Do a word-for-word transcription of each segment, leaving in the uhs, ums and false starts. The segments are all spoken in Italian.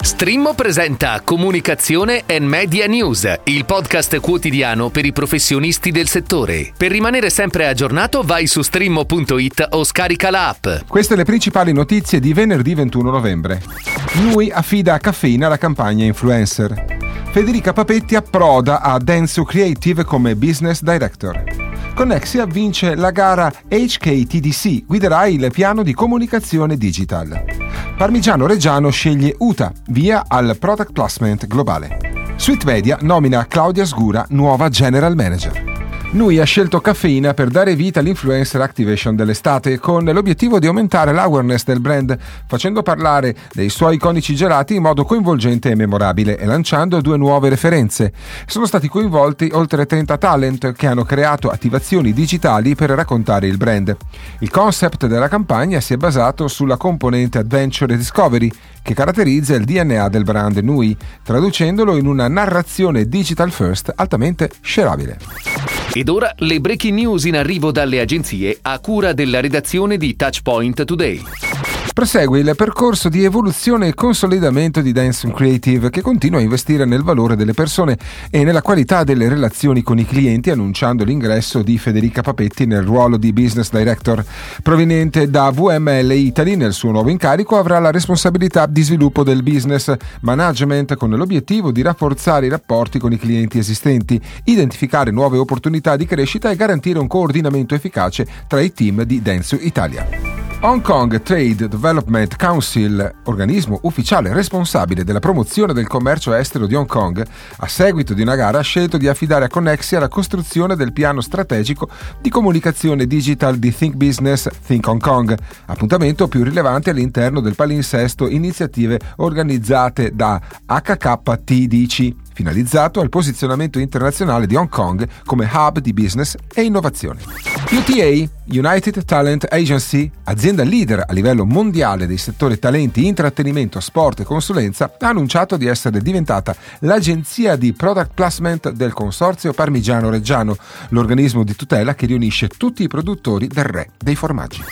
Streammo presenta Comunicazione and Media News, il podcast quotidiano per i professionisti del settore. Per rimanere sempre aggiornato vai su streammo punto it o scarica la app. Queste le principali notizie di venerdì ventuno novembre. Nui affida a Caffeina la campagna influencer. Federica Papetti approda a Dentsu Creative come Business Director. Connexia vince la gara H K T D C, guiderà il piano di comunicazione digital. Parmigiano Reggiano sceglie U T A, via al Product Placement globale. Sweet Media nomina Claudia Sgura nuova General Manager. Nui ha scelto Caffeina per dare vita all'influencer activation dell'estate con l'obiettivo di aumentare l'awareness del brand, facendo parlare dei suoi iconici gelati in modo coinvolgente e memorabile e lanciando due nuove referenze. Sono stati coinvolti oltre trenta talent che hanno creato attivazioni digitali per raccontare il brand. Il concept della campagna si è basato sulla componente Adventure e Discovery che caratterizza il D N A del brand Nui, traducendolo in una narrazione digital first altamente shareabile. Ed ora le breaking news in arrivo dalle agenzie a cura della redazione di Touchpoint Today. Prosegue il percorso di evoluzione e consolidamento di Dentsu Creative, che continua a investire nel valore delle persone e nella qualità delle relazioni con i clienti, annunciando l'ingresso di Federica Papetti nel ruolo di Business Director. Proveniente da V M L Italy, nel suo nuovo incarico avrà la responsabilità di sviluppo del business management con l'obiettivo di rafforzare i rapporti con i clienti esistenti, identificare nuove opportunità di crescita e garantire un coordinamento efficace tra i team di Dentsu Italia. Hong Kong Trade Development Council, organismo ufficiale responsabile della promozione del commercio estero di Hong Kong, a seguito di una gara ha scelto di affidare a Connexia la costruzione del piano strategico di comunicazione digital di Think Business Think Hong Kong, appuntamento più rilevante all'interno del palinsesto iniziative organizzate da H K T D C, finalizzato al posizionamento internazionale di Hong Kong come hub di business e innovazione. U T A, United Talent Agency, azienda leader a livello mondiale dei settori talenti, intrattenimento, sport e consulenza, ha annunciato di essere diventata l'agenzia di product placement del consorzio Parmigiano Reggiano, l'organismo di tutela che riunisce tutti i produttori del re dei formaggi.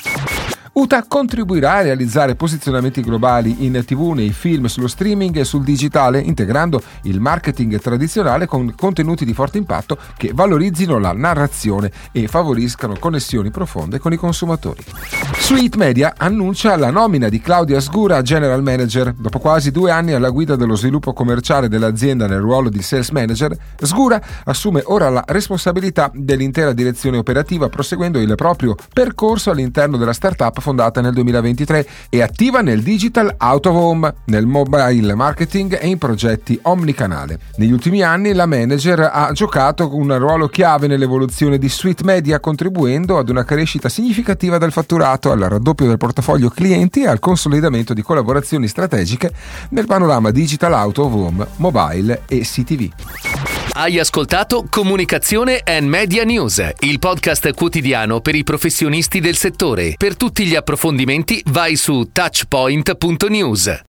U T A contribuirà a realizzare posizionamenti globali in tivù, nei film, sullo streaming e sul digitale, integrando il marketing tradizionale con contenuti di forte impatto che valorizzino la narrazione e favoriscano connessioni profonde con i consumatori. Sweet Media annuncia la nomina di Claudia Sgura a General Manager. Dopo quasi due anni alla guida dello sviluppo commerciale dell'azienda nel ruolo di Sales Manager, Sgura assume ora la responsabilità dell'intera direzione operativa, proseguendo il proprio percorso all'interno della startup fondata nel duemilaventitré e attiva nel digital out of home, nel mobile marketing e in progetti omnicanale. Negli ultimi anni la manager ha giocato un ruolo chiave nell'evoluzione di Sweet Media, contribuendo ad una crescita significativa del fatturato, al raddoppio del portafoglio clienti e al consolidamento di collaborazioni strategiche nel panorama digital out of home, mobile e C T V. Hai ascoltato Comunicazione and Media News, il podcast quotidiano per i professionisti del settore. Per tutti gli approfondimenti vai su touchpoint punto news.